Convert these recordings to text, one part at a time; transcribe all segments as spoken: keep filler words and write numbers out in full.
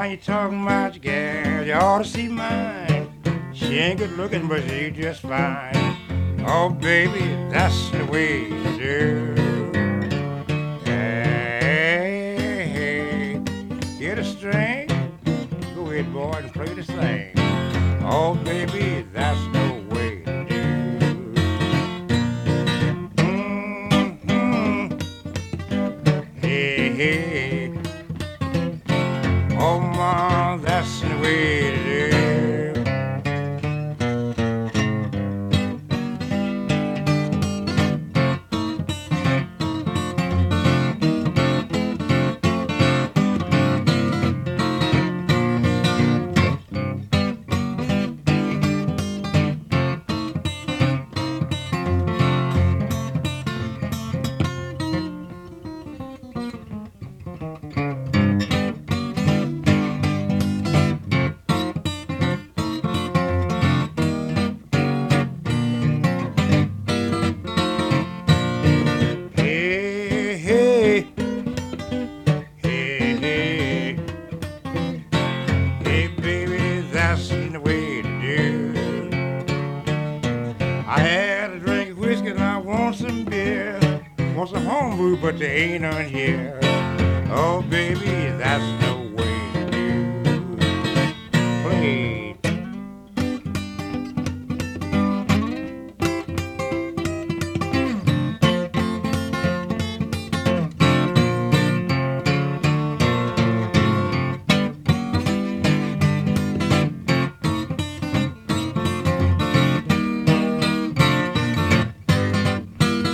Now you talking about your gal, you ought to see mine. She ain't good looking, but she just fine. Oh, baby, that's the way you do. Hey, hey, get a string. Go ahead, boy, and play this thing. Oh, baby, that's the way to do. Mm-hmm. Hey, hey. Oh, ma, that's the way to do. Hey, hey, hey, hey, hey, baby, that's the way to do. I had a drink of whiskey and I want some beer. Want some homebrew, but there ain't none here. Oh, baby, that's the way to do. Play.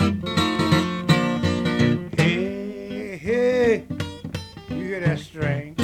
Hey, hey, you hear that string?